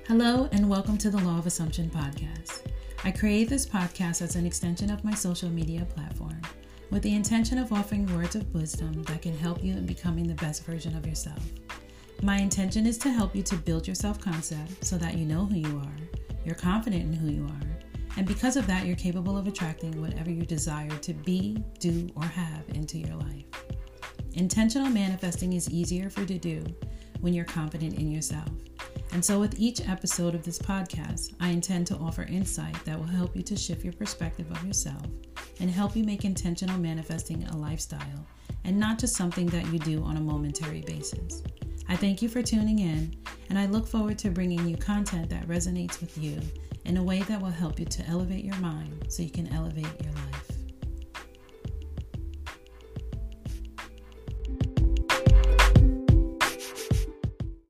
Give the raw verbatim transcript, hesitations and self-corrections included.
Hello and welcome to the Law of Assumption podcast. I create this podcast as an extension of my social media platform with the intention of offering words of wisdom that can help you in becoming the best version of yourself. My intention is to help you to build your self-concept so that you know who you are, you're confident in who you are, and because of that, you're capable of attracting whatever you desire to be, do, or have into your life. Intentional manifesting is easier for you to do when you're confident in yourself. And so with each episode of this podcast, I intend to offer insight that will help you to shift your perspective of yourself and help you make intentional manifesting a lifestyle and not just something that you do on a momentary basis. I thank you for tuning in, and I look forward to bringing you content that resonates with you in a way that will help you to elevate your mind so you can elevate your life.